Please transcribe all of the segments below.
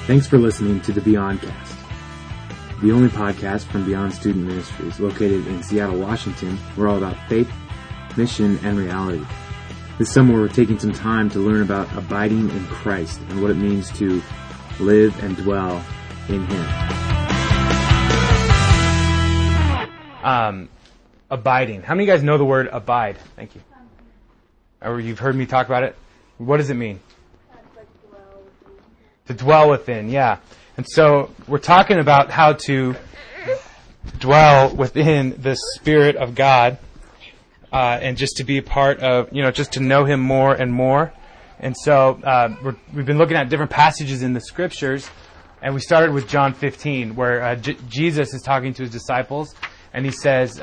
Thanks for listening to the Beyondcast, the only podcast from Beyond Student Ministries located in Seattle, Washington. We're all about faith, mission, and reality. This summer we're taking some time to learn about abiding in Christ and what it means to live and dwell in Him. Abiding. How many of you guys know the word abide? Thank you. Or you've heard me talk about it? What does it mean? To dwell within, yeah. And so we're talking about how to dwell within the Spirit of God and just to be a part of, just to know Him more and more. And so we've been looking at different passages in the Scriptures, and we started with John 15, where Jesus is talking to His disciples, and He says,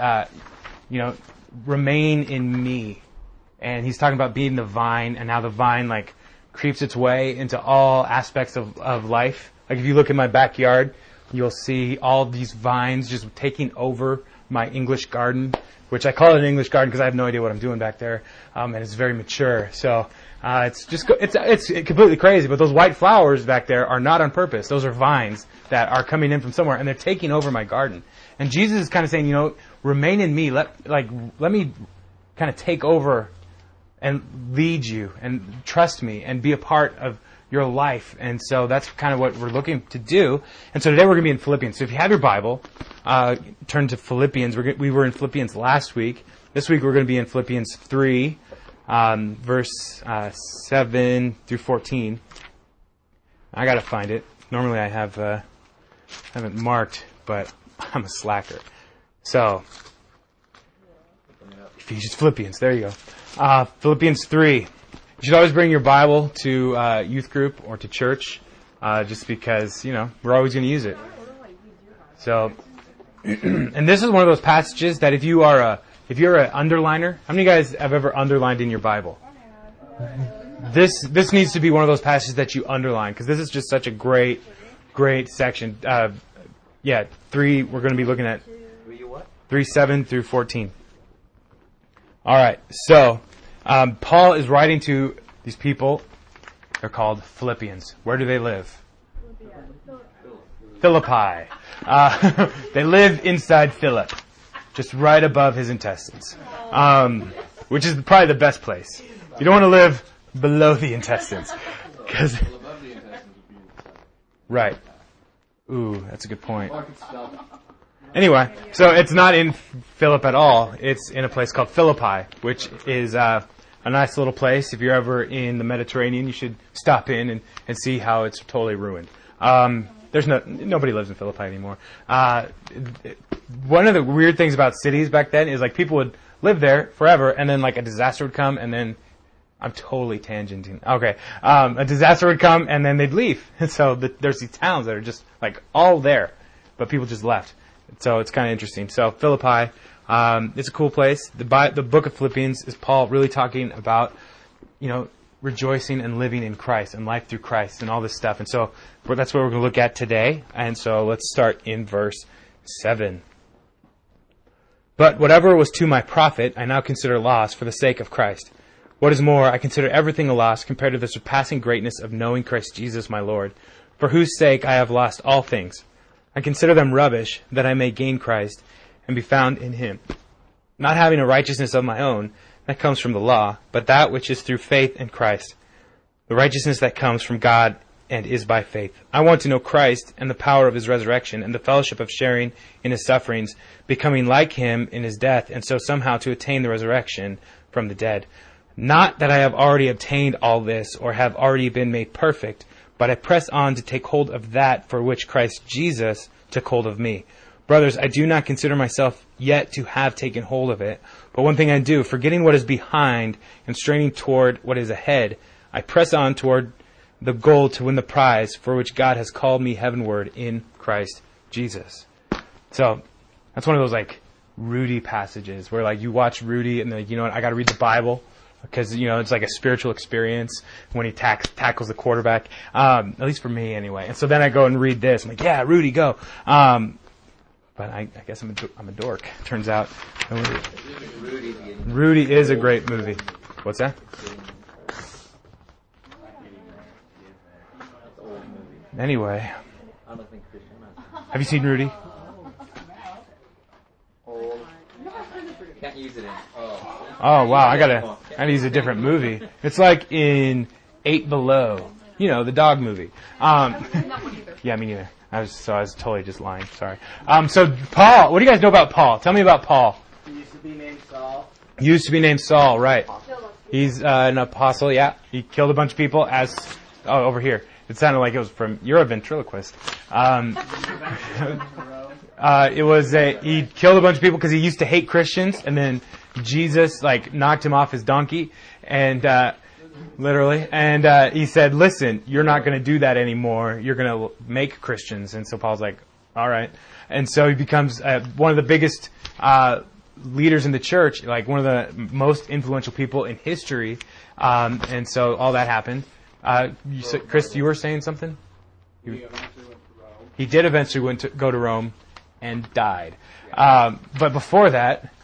remain in me. And He's talking about being the vine and how the vine, creeps its way into all aspects of life. Like if you look in my backyard, you'll see all these vines just taking over my English garden, which I call it an English garden because I have no idea what I'm doing back there, and it's very mature. So it's completely crazy. But those white flowers back there are not on purpose. Those are vines that are coming in from somewhere, and they're taking over my garden. And Jesus is kind of saying, remain in me. Let me kind of take over and lead you and trust me and be a part of your life. And so that's kind of what we're looking to do. And so today we're going to be in Philippians. So if you have your Bible, turn to Philippians. We were in Philippians last week. This week we're going to be in Philippians 3, verse 7 through 14. I got to find it. Normally I haven't marked, but I'm a slacker. So, Philippians, there you go. Philippians 3. You should always bring your Bible to youth group or to church, just because, we're always going to use it. So, and this is one of those passages that if you're an underliner, how many of you guys have ever underlined in your Bible? This needs to be one of those passages that you underline, because this is just such a great section. 3, we're going to be looking at 3, 7 through 14. All right, so Paul is writing to these people. They're called Philippians. Where do they live? Philippi. They live inside Philip, just right above his intestines, which is probably the best place. You don't want to live below the intestines, because right. Ooh, that's a good point. Anyway, so it's not in Philip at all. It's in a place called Philippi, which is a nice little place. If you're ever in the Mediterranean, you should stop in and see how it's totally ruined. Nobody lives in Philippi anymore. One of the weird things about cities back then is people would live there forever, and then a disaster would come, and then I'm totally tangenting. Okay, a disaster would come, and then they'd leave. So there's these towns that are just all there, but people just left. So it's kind of interesting. So Philippi, it's a cool place. The book of Philippians is Paul really talking about, rejoicing and living in Christ and life through Christ and all this stuff. And so that's what we're going to look at today. And so let's start in verse 7. But whatever was to my profit, I now consider loss for the sake of Christ. What is more, I consider everything a loss compared to the surpassing greatness of knowing Christ Jesus my Lord, for whose sake I have lost all things. I consider them rubbish, that I may gain Christ and be found in Him, not having a righteousness of my own that comes from the law, but that which is through faith in Christ, the righteousness that comes from God and is by faith. I want to know Christ and the power of His resurrection and the fellowship of sharing in His sufferings, becoming like Him in His death, and so somehow to attain the resurrection from the dead. Not that I have already obtained all this or have already been made perfect, but I press on to take hold of that for which Christ Jesus took hold of me. Brothers, I do not consider myself yet to have taken hold of it, but one thing I do, forgetting what is behind and straining toward what is ahead, I press on toward the goal to win the prize for which God has called me heavenward in Christ Jesus. So that's one of those Rudy passages where you watch Rudy and I got to read the Bible. Because, it's like a spiritual experience when he tackles the quarterback. At least for me, anyway. And so then I go and read this. I'm like, yeah, Rudy, go. But I guess I'm a dork, turns out. Rudy is a great movie. What's that? Anyway. Have you seen Rudy? Can't use it in. Oh wow, I gotta use a different movie. It's like in 8 Below. You know, the dog movie. Yeah, me neither. I was totally just lying. Sorry. So Paul, what do you guys know about Paul? Tell me about Paul. He used to be named Saul. Used to be named Saul, right? He's an apostle. Yeah, he killed a bunch of people. Over here. It sounded like it was from. You're a ventriloquist. He killed a bunch of people because he used to hate Christians, and then Jesus knocked him off his donkey, and literally, and he said, "Listen, you're not going to do that anymore. You're going to make Christians." And so Paul's like, "All right," and so he becomes one of the biggest leaders in the church, like one of the most influential people in history, and so all that happened. Chris, you were saying something? He did eventually go to Rome and died. But before that,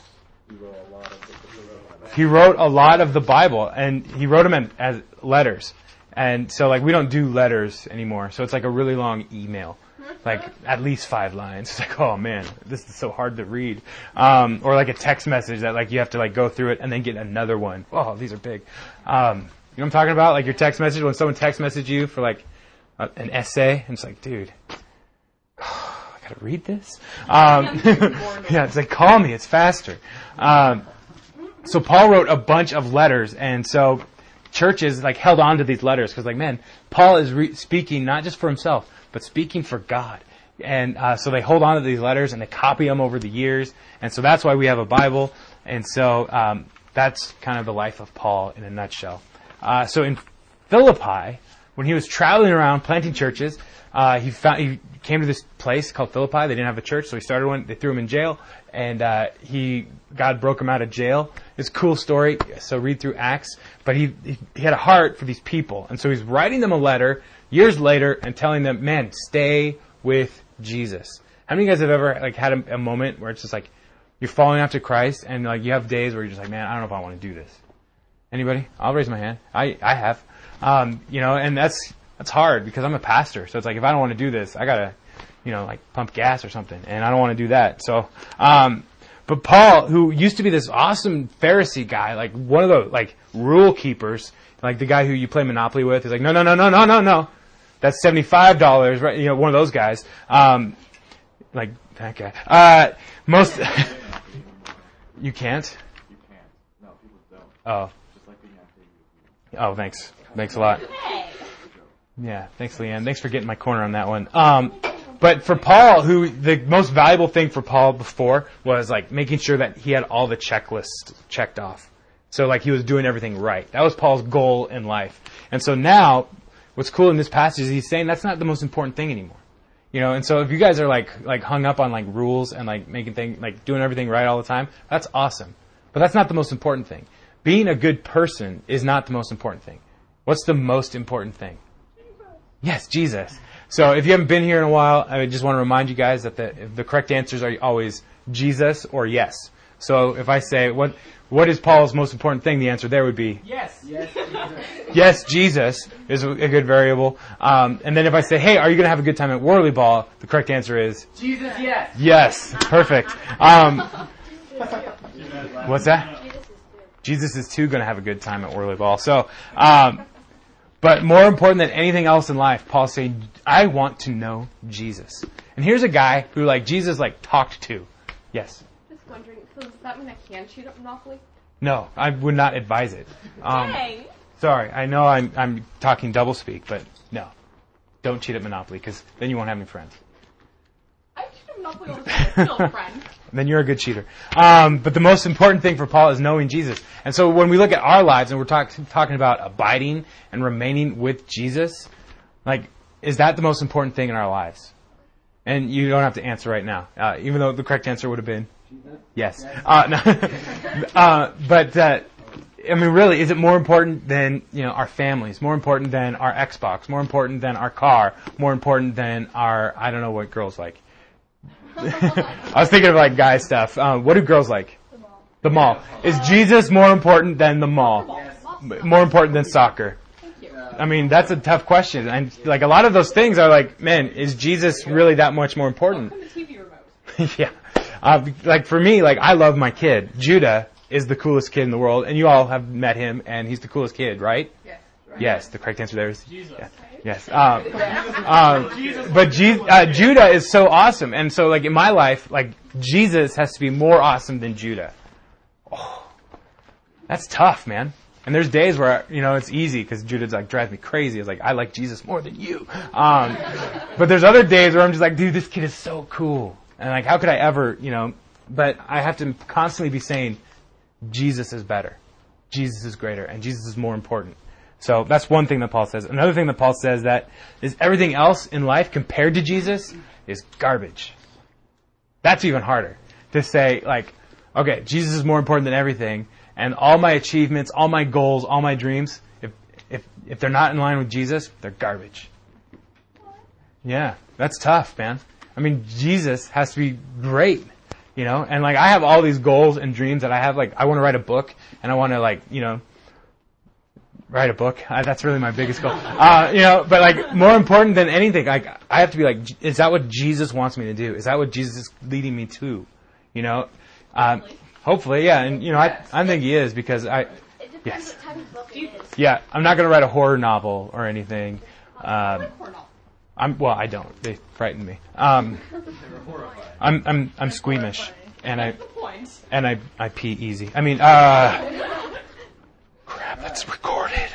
he wrote a lot of the Bible, and he wrote them as letters. And so, we don't do letters anymore. So it's like a really long email, at least 5 lines. It's like, oh man, this is so hard to read. Or like a text message that you have to go through it and then get another one. Oh, these are big. You know what I'm talking about? Like your text message, when someone text messages you for an essay, and it's like, dude, I gotta read this? Yeah, it's like, call me, it's faster. So Paul wrote a bunch of letters, and so churches held on to these letters, because man, Paul is speaking not just for himself, but speaking for God. And so they hold on to these letters, and they copy them over the years, and so that's why we have a Bible, and so that's kind of the life of Paul in a nutshell. So in Philippi, when he was traveling around planting churches, he came to this place called Philippi. They didn't have a church, so he started one. They threw him in jail, and God broke him out of jail. It's a cool story, so read through Acts. But he had a heart for these people, and so he's writing them a letter years later and telling them, man, stay with Jesus. How many of you guys have ever had a moment where it's just you're following after Christ, and you have days where you're just man, I don't know if I want to do this? Anybody? I'll raise my hand. I have. And that's hard because I'm a pastor. So it's if I don't want to do this, I gotta, pump gas or something. And I don't want to do that. So, but Paul, who used to be this awesome Pharisee guy, one of the, rule keepers, the guy who you play Monopoly with, is no. That's $75, right? One of those guys. That guy. Most, you can't? You can't. No, people don't. Oh. Oh, thanks. Thanks a lot. Yeah, thanks, Leanne. Thanks for getting my corner on that one. But for Paul, the most valuable thing for Paul before was making sure that he had all the checklists checked off. So he was doing everything right. That was Paul's goal in life. And so now, what's cool in this passage is he's saying that's not the most important thing anymore. And so if you guys are hung up on rules and making things, doing everything right all the time, that's awesome. But that's not the most important thing. Being a good person is not the most important thing. What's the most important thing? Jesus. Yes, Jesus. So if you haven't been here in a while, I just want to remind you guys that the correct answers are always Jesus or yes. So if I say, what is Paul's most important thing? The answer there would be yes. Yes, Jesus. Yes, Jesus is a good variable. And then if I say, hey, are you going to have a good time at Whirly Ball? The correct answer is Jesus, yes. Yes, perfect. What's that? Jesus is too going to have a good time at Whirly Ball. So, but more important than anything else in life, Paul's saying, I want to know Jesus. And here's a guy who Jesus talked to. Yes? Just wondering, so does that mean I can cheat at Monopoly? No, I would not advise it. Dang. Sorry, I know I'm talking doublespeak, but no. Don't cheat at Monopoly, because then you won't have any friends. I cheat at Monopoly all the time. I'm still a friend. Then you're a good cheater. But the most important thing for Paul is knowing Jesus. And so when we look at our lives and we're talking about abiding and remaining with Jesus, is that the most important thing in our lives? And you don't have to answer right now, even though the correct answer would have been yes. Really, is it more important than our families? More important than our Xbox? More important than our car? More important than our, I don't know what girls like. I was thinking of guy stuff. What do girls like? The mall. Is Jesus more important than the mall? Yes. More important than soccer? Thank you. I mean, that's a tough question. And like a lot of those things are like, man, is Jesus really that much more important? Welcome to TV remote. Yeah. Like for me, like I love my kid. Judah is the coolest kid in the world, and you all have met him, and he's the coolest kid, right? Yes. Yes. The correct answer there is Jesus. yeah. Yes. But Judah is so awesome, and so like in my life, like Jesus has to be more awesome than Judah. Oh, that's tough, man. And there's days where, it's easy because Judah's like drives me crazy. It's like, I like Jesus more than you. But there's other days where I'm just like, dude, this kid is so cool. And like, how could I ever, but I have to constantly be saying, Jesus is better. Jesus is greater. And Jesus is more important. So that's one thing that Paul says. Another thing that Paul says that is everything else in life compared to Jesus is garbage. That's even harder to say, like, okay, Jesus is more important than everything. And all my achievements, all my goals, all my dreams, if they're not in line with Jesus, they're garbage. Yeah, that's tough, man. I mean, Jesus has to be great, And like, I have all these goals and dreams that I have. Like, I want to write a book, and I want to write a book. That's really my biggest goal. But like, more important than anything, like, I have to be like, is that what Jesus wants me to do? Is that what Jesus is leading me to? Hopefully, yeah, and I think he is because It depends yes, what type of book it is. yeah, I'm not going to write a horror novel or anything. Or not. I don't. They frighten me. I'm squeamish, and That's the point. I pee easy. I mean, crap, it's recorded.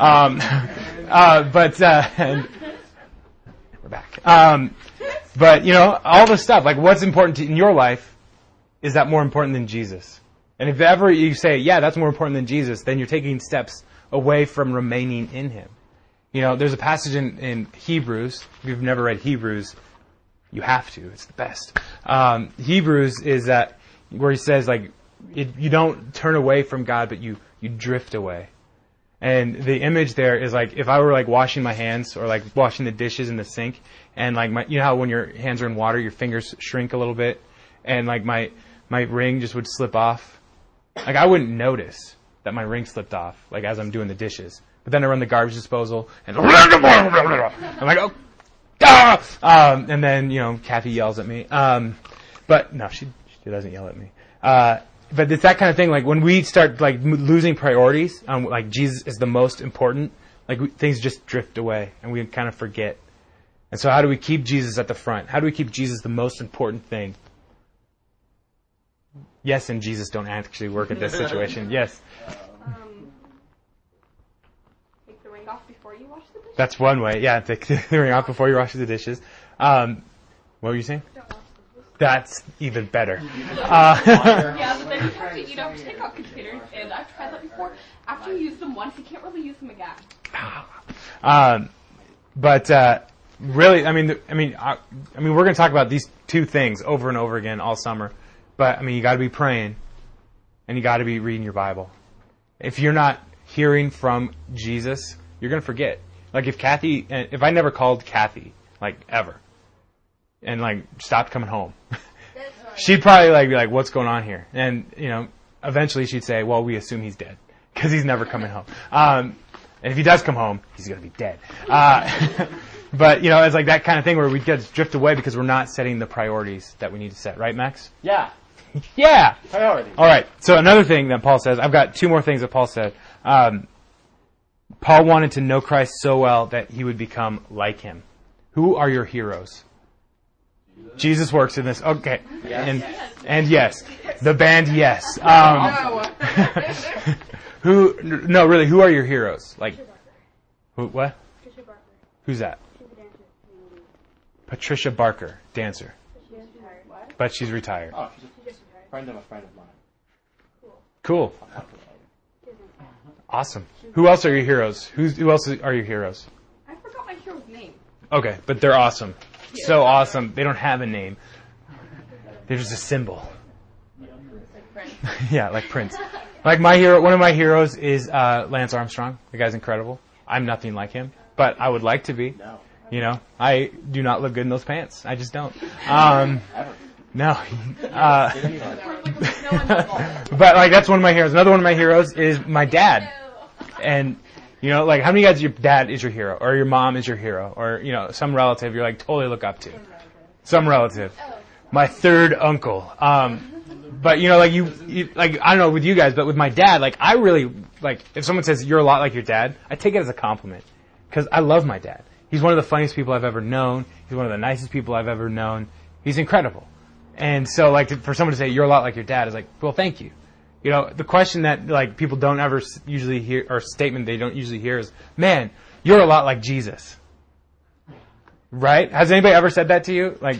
And we're back. But all the stuff like what's important in your life. Is that more important than Jesus? And if ever you say, yeah, that's more important than Jesus, then you're taking steps away from remaining in Him. There's a passage in Hebrews. If you've never read Hebrews, you have to. It's the best. Hebrews is that where he says, like, you don't turn away from God, but you drift away. And the image there is like if I were like washing my hands or like washing the dishes in the sink, and like how when your hands are in water, your fingers shrink a little bit, and like my ring just would slip off. Like I wouldn't notice that my ring slipped off, like as I'm doing the dishes. But then I run the garbage disposal, and I'm like, oh, ah! And then Kathy yells at me. But no, she doesn't yell at me. But it's that kind of thing. Like when we start like losing priorities, like Jesus is the most important. Like things just drift away, and we kind of forget. And so, how do we keep Jesus at the front? How do we keep Jesus the most important thing? Yes, and Jesus don't actually work at this situation. Yes. Take the ring off before you wash the dishes. That's one way. Yeah, take the ring off before you wash the dishes. What were you saying? Don't wash the dishes. That's even better. Yeah, but then you have to eat out takeout containers, and I've tried that before. After you use them once, you can't really use them again. But really, I mean, we're going to talk about these two things over and over again all summer. But I mean, you got to be praying, and you got to be reading your Bible. If you're not hearing from Jesus, you're going to forget. Like if I never called Kathy, like ever, and like stopped coming home, she'd probably like be like, "What's going on here?" And eventually she'd say, "Well, we assume he's dead because he's never coming home." And if he does come home, he's going to be dead. But it's like that kind of thing where we just drift away because we're not setting the priorities that we need to set, right, Max? Yeah. Yeah. Priority. All right. So another thing that Paul says, I've got two more things that Paul said. Paul wanted to know Christ so well that he would become like him. Who are your heroes? Jesus works in this. Okay. Yes. And yes. The band, yes. No, really, who are your heroes? Like, what? Patricia Barker. Who's that? She's a dancer. Patricia Barker, dancer. She's retired. What? But she's retired. Oh, she's She's just retired. a friend of a friend of mine. Cool. She doesn't. Awesome. Who else are your heroes? Who else are your heroes? I forgot my hero's name. Okay, but they're awesome. So awesome. They don't have a name. They're just a symbol. Yeah, like Prince. Like one of my heroes is Lance Armstrong. The guy's incredible. I'm nothing like him, but I would like to be. No. I do not look good in those pants. I just don't. Ever. No. No one's involved. But like that's one of my heroes. Another one of my heroes is my dad. And You know, like how many guys your dad is your hero, or your mom is your hero, or you know, some relative you're like totally look up to. Some relative. My third uncle. But you know, like you like I don't know with you guys, but with my dad, like I really like if someone says you're a lot like your dad, I take it as a compliment because I love my dad. He's one of the funniest people I've ever known. He's one of the nicest people I've ever known. He's incredible. And so, like, for someone to say you're a lot like your dad is like, well, thank you. You know, the question that like people don't ever usually hear, or statement they don't usually hear is, man, you're a lot like Jesus. Right? Has anybody ever said that to you? Like,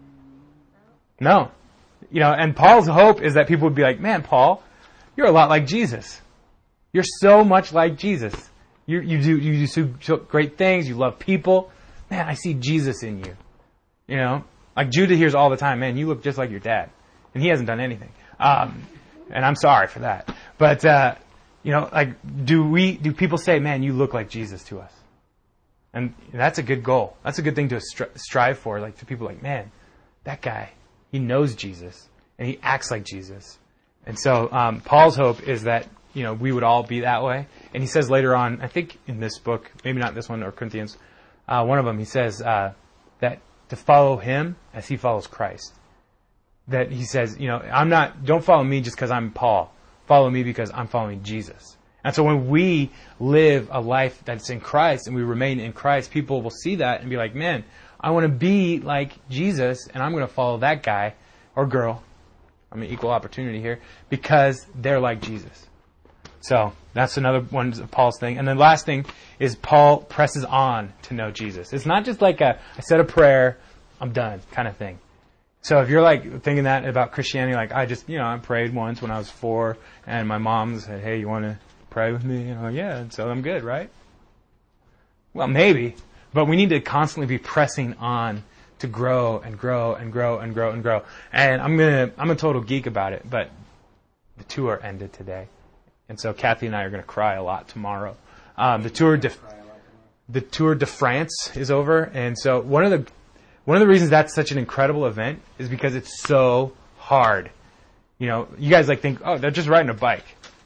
no. You know, and Paul's hope is that people would be like, man, Paul, you're a lot like Jesus. You're so much like Jesus. You do so great things. You love people. Man, I see Jesus in you. You know, like Judah hears all the time, man, you look just like your dad, and he hasn't done anything. And I'm sorry for that. But you know, like, do people say, man, you look like Jesus to us? And that's a good goal. That's a good thing to strive for. Like, to people like, man, that guy, he knows Jesus and he acts like Jesus. And so Paul's hope is that, you know, we would all be that way. And he says later on, I think in this book, maybe not this one or Corinthians, one of them, he says that to follow him as he follows Christ. That he says, you know, don't follow me just because I'm Paul. Follow me because I'm following Jesus. And so when we live a life that's in Christ and we remain in Christ, people will see that and be like, man, I want to be like Jesus and I'm going to follow that guy or girl. I'm an equal opportunity here because they're like Jesus. So that's another one of Paul's thing. And the last thing is Paul presses on to know Jesus. It's not just like I said a prayer, I'm done kind of thing. So if you're like thinking that about Christianity, like I prayed once when I was 4 and my mom said, hey, you want to pray with me? And I'm like, yeah, and so I'm good, right? Well, maybe, but we need to constantly be pressing on to grow and grow and grow and grow and grow. And I'm a total geek about it, but the tour ended today. And so Kathy and I are going to cry a lot tomorrow. The Tour de France is over, and so one of the reasons that's such an incredible event is because it's so hard. You know, you guys like think, oh, they're just riding a bike.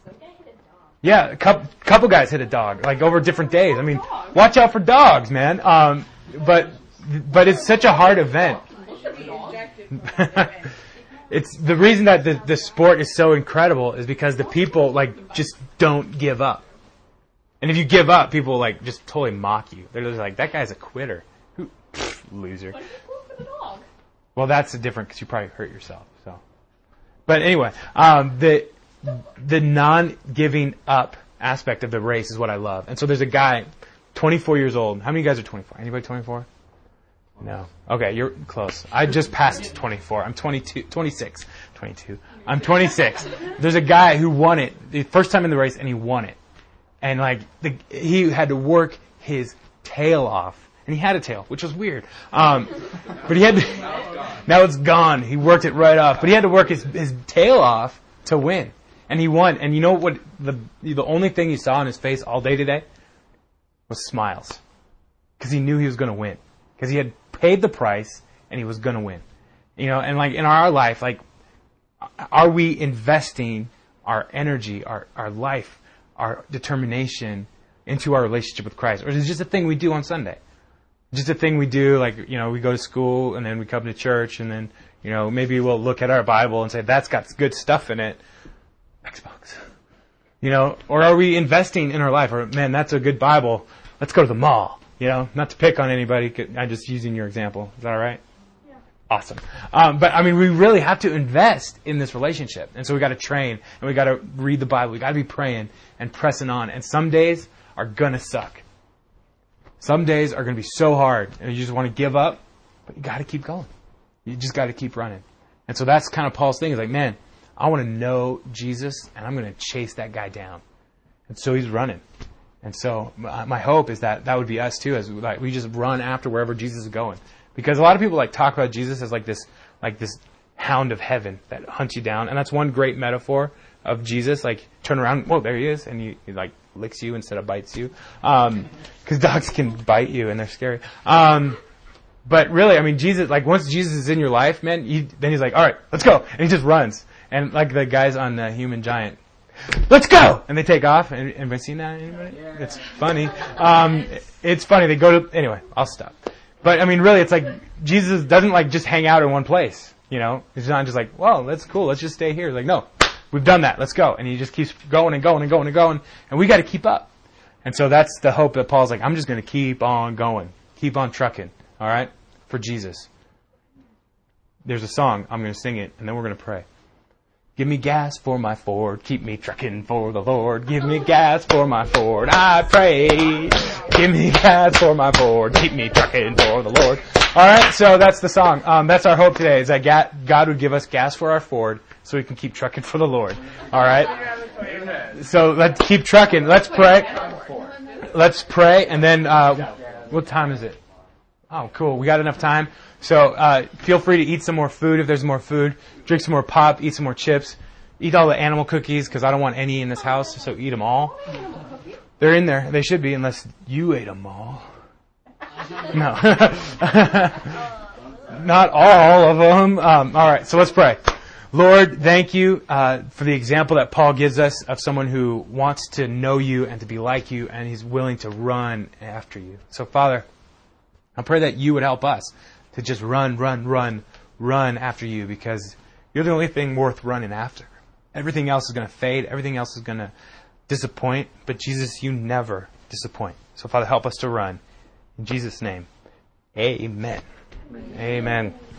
Yeah, a couple guys hit a dog, like over different days. I mean, watch out for dogs, man. But it's such a hard event. It's the reason that the sport is so incredible is because the people like just don't give up. And if you give up, people like just totally mock you. They're just like, that guy's a quitter. Loser. What if you pull for the dog? Well, that's different because you probably hurt yourself. So, but anyway, the non-giving up aspect of the race is what I love. And so there's a guy, 24 years old. How many guys are 24? Anybody 24? No. Okay, you're close. I just passed 24. I'm 26. I'm 26. There's a guy who won it the first time in the race, and he won it. And like he had to work his tail off. And he had a tail, which was weird. But he had to, now it's gone. He worked it right off. But he had to work his tail off to win. And he won. And you know what? The only thing you saw on his face all day today was smiles. Because he knew he was going to win. Because he had paid the price and he was going to win. You know, and like in our life, like, are we investing our energy, our life, our determination into our relationship with Christ? Or is it just a thing we do on Sunday? Just a thing we do, like, you know, we go to school and then we come to church and then, you know, maybe we'll look at our Bible and say, that's got good stuff in it. Xbox. You know, or are we investing in our life? Or, man, that's a good Bible. Let's go to the mall. You know, not to pick on anybody. I'm just using your example. Is that all right? Yeah. Awesome. But, I mean, we really have to invest in this relationship. And so we got to train and we got to read the Bible. We got to be praying and pressing on. And some days are going to suck. Some days are going to be so hard and you just want to give up, but you got to keep going. You just got to keep running. And so that's kind of Paul's thing. Is like, man, I want to know Jesus and I'm going to chase that guy down. And so he's running. And so my hope is that would be us too, as we just run after wherever Jesus is going. Because a lot of people like talk about Jesus as like this hound of heaven that hunts you down. And that's one great metaphor of Jesus. Like, turn around, whoa, there he is. And he like licks you instead of bites you. Because dogs can bite you and they're scary. But really, I mean, Jesus, like once Jesus is in your life, man, then he's like, all right, let's go. And he just runs. And like the guys on Human Giant, let's go! And they take off. Anybody seen that? Anybody? Yeah. It's funny. It's funny. They go to, anyway, I'll stop. But I mean, really, it's like Jesus doesn't like just hang out in one place. You know, he's not just like, well, that's cool. Let's just stay here. Like, no, we've done that. Let's go. And he just keeps going and going and going and going. And we got to keep up. And so that's the hope that Paul's like, I'm just going to keep on going, keep on trucking. All right, for Jesus. There's a song. I'm going to sing it, and then we're going to pray. Give me gas for my Ford. Keep me trucking for the Lord. Give me gas for my Ford. I pray. Give me gas for my Ford. Keep me trucking for the Lord. All right, so that's the song. That's our hope today, is that God would give us gas for our Ford so we can keep trucking for the Lord. All right? So let's keep trucking. Let's pray. Let's pray, and then what time is it? Oh, cool. We got enough time. So feel free to eat some more food if there's more food. Drink some more pop. Eat some more chips. Eat all the animal cookies because I don't want any in this house, so eat them all. They're in there. They should be, unless you ate them all. No. Not all of them. All right, so let's pray. Lord, thank you for the example that Paul gives us of someone who wants to know you and to be like you, and he's willing to run after you. So, Father, I pray that you would help us to just run after you, because you're the only thing worth running after. Everything else is going to fade. Everything else is going to disappoint. But Jesus, you never disappoint. So, Father, help us to run. In Jesus' name, amen. Amen.